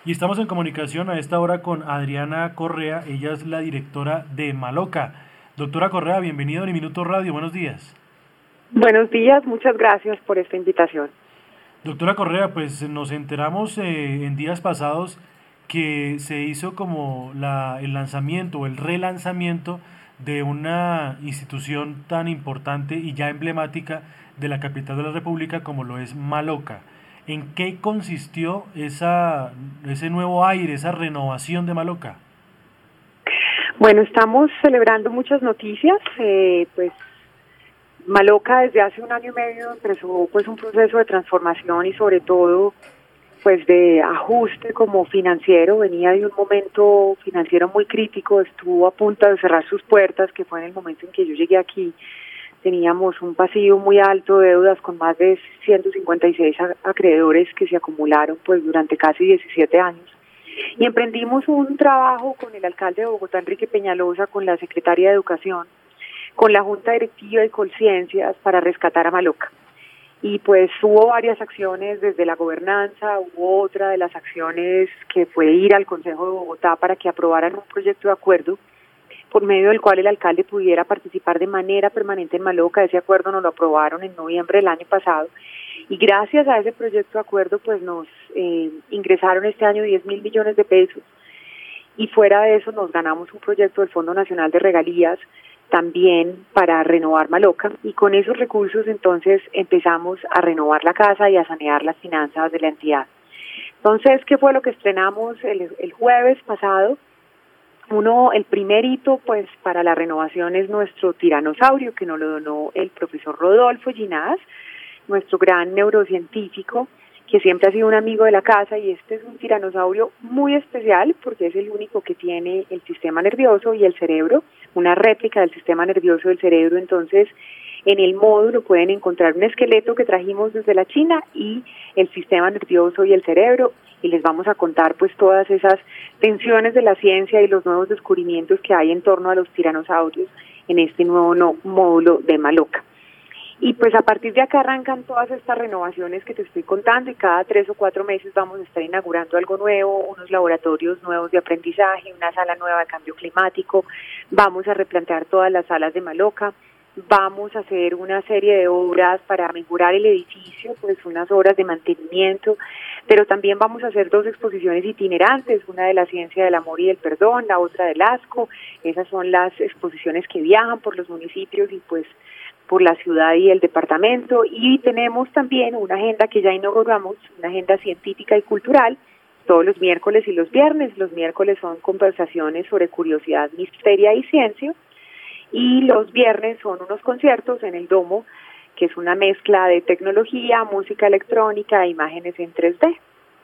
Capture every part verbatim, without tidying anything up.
Y estamos en comunicación a esta hora con Adriana Correa, ella es la directora de Maloca. Doctora Correa, bienvenido a Minuto Radio, buenos días. Buenos días, muchas gracias por esta invitación. Doctora Correa, pues nos enteramos eh, en días pasados que se hizo como la, el lanzamiento o el relanzamiento de una institución tan importante y ya emblemática de la capital de la República como lo es Maloca. ¿En qué consistió esa, ese nuevo aire, esa renovación de Maloca? Bueno, estamos celebrando muchas noticias, eh, pues Maloca desde hace un año y medio empezó pues un proceso de transformación y sobre todo pues de ajuste como financiero. Venía de un momento financiero muy crítico, estuvo a punto de cerrar sus puertas, que fue en el momento en que yo llegué aquí. Teníamos un pasivo muy alto de deudas con más de ciento cincuenta y seis acreedores que se acumularon pues durante casi diecisiete años. Y emprendimos un trabajo con el alcalde de Bogotá, Enrique Peñalosa, con la secretaria de Educación, con la Junta Directiva y Colciencias para rescatar a Maloca. Y pues hubo varias acciones desde la gobernanza, hubo otra de las acciones que fue ir al Consejo de Bogotá para que aprobaran un proyecto de acuerdo por medio del cual el alcalde pudiera participar de manera permanente en Maloca. Ese acuerdo nos lo aprobaron en noviembre del año pasado y gracias a ese proyecto de acuerdo pues nos eh, ingresaron este año diez mil millones de pesos y fuera de eso nos ganamos un proyecto del Fondo Nacional de Regalías también para renovar Maloca y con esos recursos entonces empezamos a renovar la casa y a sanear las finanzas de la entidad. Entonces, ¿qué fue lo que estrenamos el, el jueves pasado? Uno, el primer hito pues para la renovación es nuestro tiranosaurio que nos lo donó el profesor Rodolfo Ginás, nuestro gran neurocientífico que siempre ha sido un amigo de la casa, y este es un tiranosaurio muy especial porque es el único que tiene el sistema nervioso y el cerebro, una réplica del sistema nervioso del cerebro. Entonces en el módulo pueden encontrar un esqueleto que trajimos desde la China y el sistema nervioso y el cerebro, y les vamos a contar pues todas esas tensiones de la ciencia y los nuevos descubrimientos que hay en torno a los tiranosaurios en este nuevo no, módulo de Maloca. Y pues a partir de acá arrancan todas estas renovaciones que te estoy contando y cada tres o cuatro meses vamos a estar inaugurando algo nuevo, unos laboratorios nuevos de aprendizaje, una sala nueva de cambio climático, vamos a replantear todas las salas de Maloca, vamos a hacer una serie de obras para mejorar el edificio, pues unas obras de mantenimiento, pero también vamos a hacer dos exposiciones itinerantes, una de la ciencia del amor y del perdón, la otra del asco. Esas son las exposiciones que viajan por los municipios y pues por la ciudad y el departamento, y tenemos también una agenda que ya inauguramos, una agenda científica y cultural, todos los miércoles y los viernes. Los miércoles son conversaciones sobre curiosidad, misterio y ciencia, y los viernes son unos conciertos en el Domo, que es una mezcla de tecnología, música electrónica e imágenes en tres D.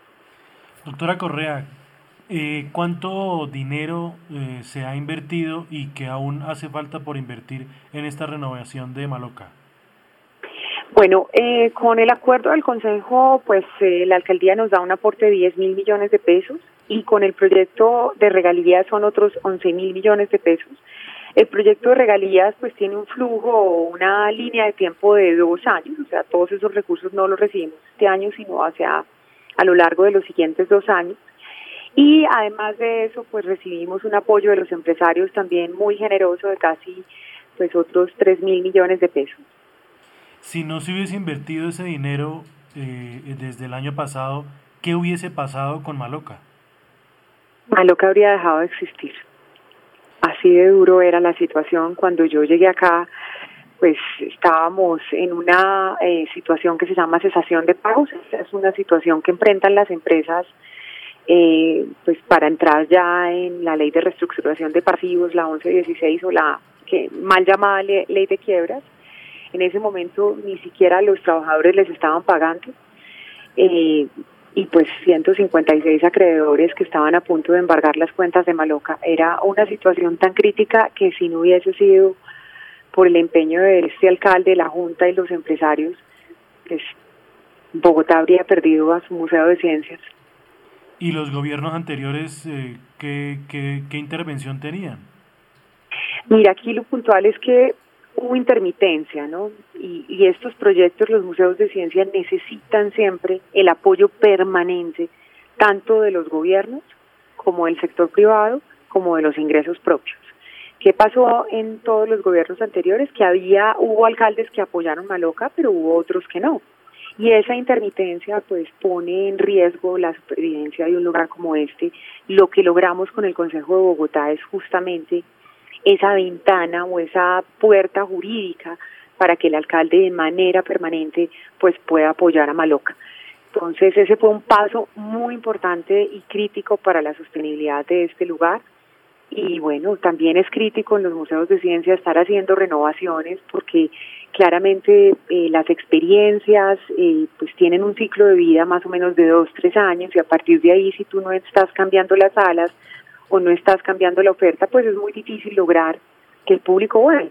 Doctora Correa, eh, ¿cuánto dinero eh, se ha invertido y que aún hace falta por invertir en esta renovación de Maloca? Bueno, eh, con el acuerdo del Consejo, pues eh, la alcaldía nos da un aporte de diez mil millones de pesos y con el proyecto de regalías son otros once mil millones de pesos. El proyecto de regalías pues tiene un flujo o una línea de tiempo de dos años, o sea, todos esos recursos no los recibimos este año, sino hacia a lo largo de los siguientes dos años. Y además de eso, pues recibimos un apoyo de los empresarios también muy generoso de casi pues otros tres mil millones de pesos. Si no se hubiese invertido ese dinero eh, desde el año pasado, ¿qué hubiese pasado con Maloca? Maloca habría dejado de existir. Así de duro era la situación. Cuando yo llegué acá, pues estábamos en una eh, situación que se llama cesación de pagos. Esta es una situación que enfrentan las empresas eh, pues para entrar ya en la ley de reestructuración de pasivos, la once dieciséis o la que mal llamada le, ley de quiebras. En ese momento ni siquiera los trabajadores les estaban pagando. Eh, y pues ciento cincuenta y seis acreedores que estaban a punto de embargar las cuentas de Maloca. Era una situación tan crítica que si no hubiese sido por el empeño de este alcalde, la Junta y los empresarios, pues Bogotá habría perdido a su Museo de Ciencias. ¿Y los gobiernos anteriores eh, ¿qué, qué, qué intervención tenían? Mira, aquí lo puntual es que hubo intermitencia, ¿no? Y, y estos proyectos, los museos de ciencia necesitan siempre el apoyo permanente tanto de los gobiernos como del sector privado, como de los ingresos propios. ¿Qué pasó en todos los gobiernos anteriores? Que había, hubo alcaldes que apoyaron Maloca, pero hubo otros que no. Y esa intermitencia pues pone en riesgo la supervivencia de un lugar como este. Lo que logramos con el Consejo de Bogotá es justamente esa ventana o esa puerta jurídica para que el alcalde de manera permanente pues pueda apoyar a Maloca. Entonces ese fue un paso muy importante y crítico para la sostenibilidad de este lugar. Y bueno, también es crítico en los museos de ciencia estar haciendo renovaciones porque claramente eh, las experiencias eh, pues tienen un ciclo de vida más o menos de dos, tres años y a partir de ahí si tú no estás cambiando las salas o no estás cambiando la oferta, pues es muy difícil lograr que el público vuelva.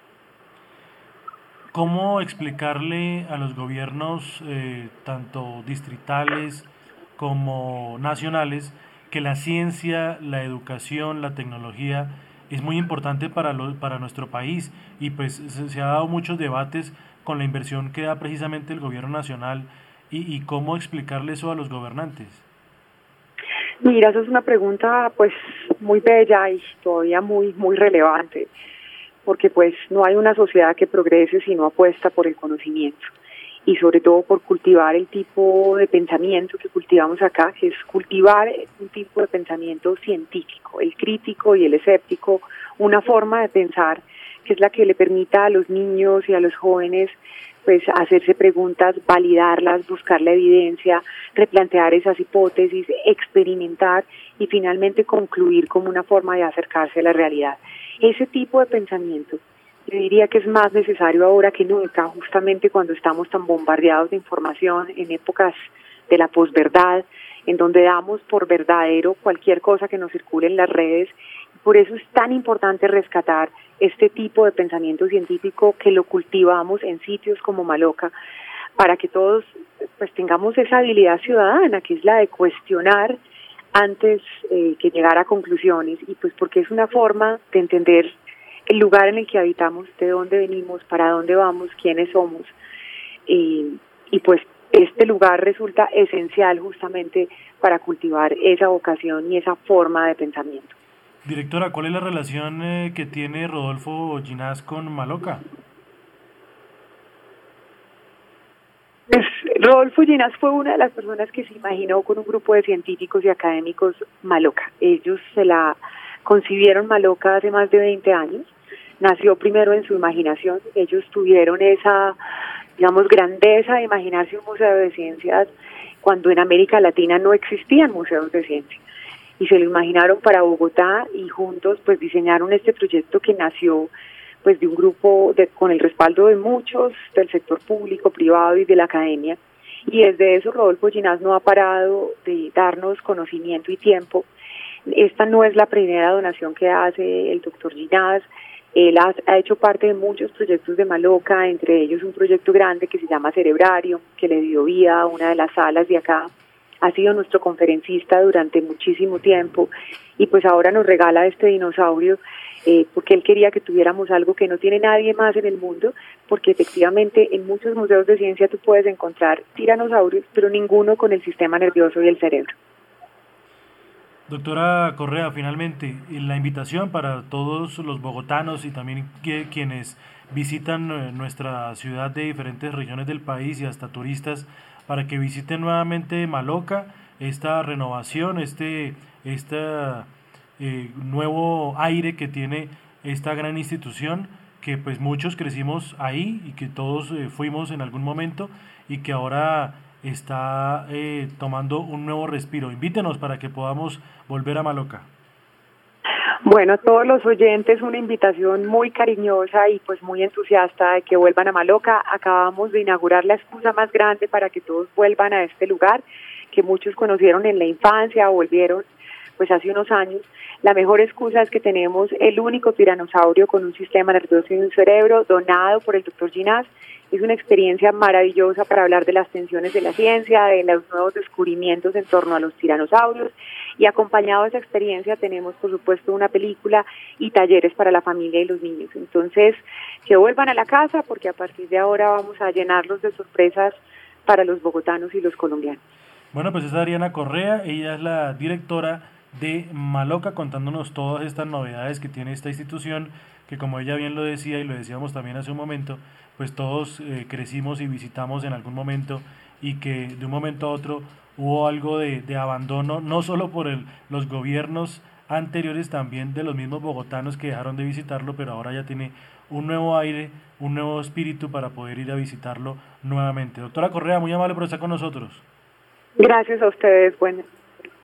¿Cómo explicarle a los gobiernos, eh, tanto distritales como nacionales, que la ciencia, la educación, la tecnología es muy importante para, lo, para nuestro país? Y pues se, se ha dado muchos debates con la inversión que da precisamente el gobierno nacional y, y cómo explicarle eso a los gobernantes. Mira, eso es una pregunta pues muy bella y todavía muy, muy relevante, porque pues no hay una sociedad que progrese si no apuesta por el conocimiento y sobre todo por cultivar el tipo de pensamiento que cultivamos acá, que es cultivar un tipo de pensamiento científico, el crítico y el escéptico, una forma de pensar que es la que le permita a los niños y a los jóvenes pues hacerse preguntas, validarlas, buscar la evidencia, replantear esas hipótesis, experimentar y finalmente concluir como una forma de acercarse a la realidad. Ese tipo de pensamiento, yo diría que es más necesario ahora que nunca, justamente cuando estamos tan bombardeados de información en épocas de la posverdad, en donde damos por verdadero cualquier cosa que nos circule en las redes. Por eso es tan importante rescatar este tipo de pensamiento científico que lo cultivamos en sitios como Maloca, para que todos pues tengamos esa habilidad ciudadana, que es la de cuestionar antes eh, que llegar a conclusiones, y pues porque es una forma de entender el lugar en el que habitamos, de dónde venimos, para dónde vamos, quiénes somos, eh, y pues este lugar resulta esencial justamente para cultivar esa vocación y esa forma de pensamiento. Directora, ¿cuál es la relación eh, que tiene Rodolfo Ginás con Maloca? Pues Rodolfo Ginás fue una de las personas que se imaginó con un grupo de científicos y académicos Maloca. Ellos se la concibieron Maloca hace más de veinte años. Nació primero en su imaginación. Ellos tuvieron esa, digamos, grandeza de imaginarse un museo de ciencias cuando en América Latina no existían museos de ciencia. Y se lo imaginaron para Bogotá y juntos pues diseñaron este proyecto que nació pues de un grupo de, con el respaldo de muchos del sector público, privado y de la academia. Y desde eso Rodolfo Ginás no ha parado de darnos conocimiento y tiempo. Esta no es la primera donación que hace el doctor Ginás. Él ha, ha hecho parte de muchos proyectos de Maloca, entre ellos un proyecto grande que se llama Cerebrario, que le dio vida a una de las salas de acá. Ha sido nuestro conferencista durante muchísimo tiempo y pues ahora nos regala este dinosaurio eh, porque él quería que tuviéramos algo que no tiene nadie más en el mundo, porque efectivamente en muchos museos de ciencia tú puedes encontrar tiranosaurios, pero ninguno con el sistema nervioso y el cerebro. Doctora Correa, finalmente, la invitación para todos los bogotanos y también que, quienes visitan nuestra ciudad de diferentes regiones del país y hasta turistas, para que visiten nuevamente Maloca, esta renovación, este, este eh, nuevo aire que tiene esta gran institución, que pues muchos crecimos ahí y que todos eh, fuimos en algún momento y que ahora está eh, tomando un nuevo respiro. Invítenos para que podamos volver a Maloca. Bueno, a todos los oyentes una invitación muy cariñosa y pues muy entusiasta de que vuelvan a Maloca. Acabamos de inaugurar la excusa más grande para que todos vuelvan a este lugar, que muchos conocieron en la infancia o volvieron pues hace unos años. La mejor excusa es que tenemos el único tiranosaurio con un sistema nervioso y un cerebro donado por el doctor Ginás. Es una experiencia maravillosa para hablar de las tensiones de la ciencia, de los nuevos descubrimientos en torno a los tiranosaurios, y acompañado de esa experiencia tenemos por supuesto una película y talleres para la familia y los niños. Entonces, que vuelvan a la casa porque a partir de ahora vamos a llenarlos de sorpresas para los bogotanos y los colombianos. Bueno, pues es Adriana Correa, ella es la directora de Maloca, contándonos todas estas novedades que tiene esta institución, que como ella bien lo decía y lo decíamos también hace un momento, pues todos eh, crecimos y visitamos en algún momento y que de un momento a otro hubo algo de, de abandono, no solo por el, los gobiernos anteriores, también de los mismos bogotanos que dejaron de visitarlo, pero ahora ya tiene un nuevo aire, un nuevo espíritu para poder ir a visitarlo nuevamente. Doctora Correa, muy amable por estar con nosotros. Gracias a ustedes. Bueno.